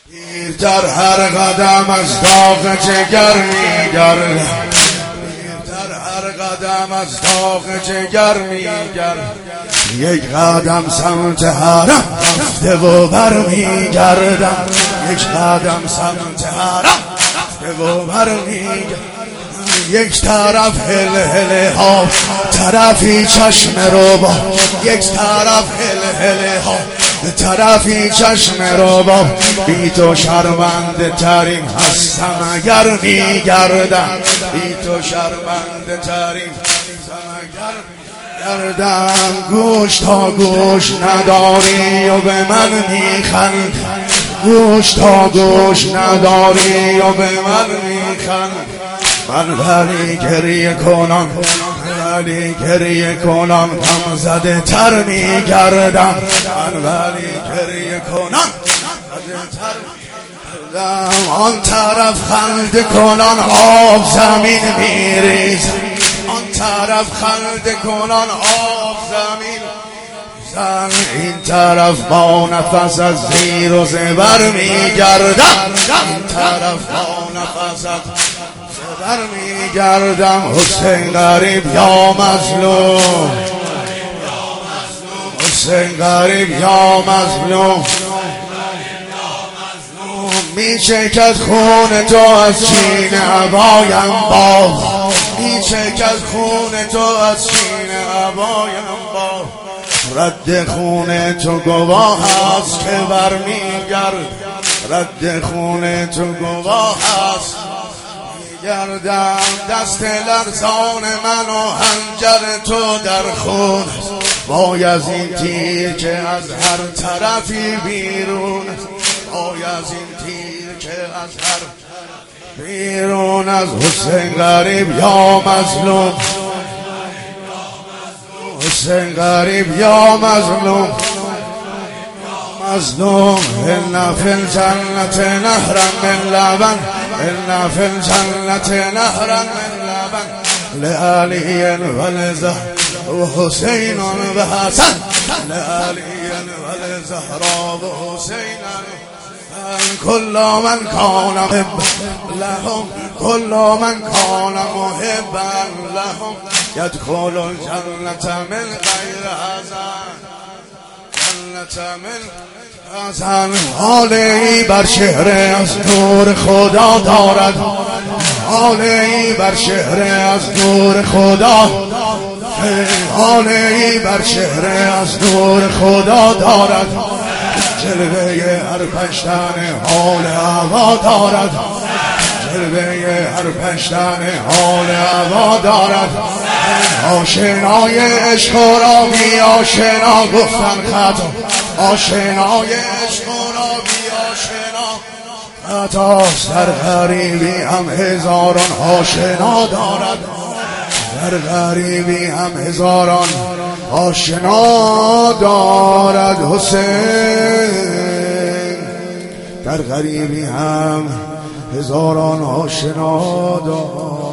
در هر قدم از داغ جگر میگردم، در هر قدم از داغ جگر میگردم، یک قدم سمت حرم رفته و بر میگردم، یک قدم سمت حرم رفته و بر میگردم، یک طرف هل ها طرفی چشم رو با، یک طرف هل ها طرفی چشم رو با، بی تو شرمنده ترین هستم اگر میگردم، بی تو شرمنده ترین هستم اگر میگردم. گوش تا گوش نداری و به من میخند، گوش تا گوش نداری و به من میخند، من ولی گریه کنم، ولی گریه کنم غم زده تر میگردم، من ولی گریه کنم زده تر میگردم. آن طرف خنده کنان آب زمین میریزم، آن طرف خنده کنان آب زمین زن، این طرف با نفس از زیر و زبر میگردم، این طرف با نفس از زبر میگردم. حسین غریب یا مظلوم، حسین غریب یا مظلوم، میچکد خون تو از چین عبایم باز، میچکد خون تو از چین عبایم باز، رد خون تو گواه است که برمیگرد، رد خون تو گواه است گردم. دست لرزان من و حنجر تو در خون، وای از این تیر که از هر طرفی بیرون، وای از این تیر که از هر بیرون. از حسین غریب یا مظلوم، حسین غریب یا مظلوم، مظلوم. إن في الجنة نهرا من لبن، إن في الجنة نهرا من لبن، لعلي ولزهر وحسين وحسن، لعلي ولزهراء وحسين. كل من كان محبا لهم، كل من كان محبا لهم، يدخل الجنة من غير حزن، جنة من حزن. حالی بر شهر از نور خدا دارد، حالی بر شهر از نور خدا، حالی بر شهر از نور خدا دارد، جلوه هر پشتن حال هوا دارد، جلوه هر پشتن حال هوا دارد. آشنای عشق و راوی آشنا گفتن خطا، آشنای عشق و راوی آشنا خطاست، در غریبی هم هزاران آشنا دارد، در غریبی هم هزاران آشنا دارد. حسین در غریبی هم هزاران آشنا دارد.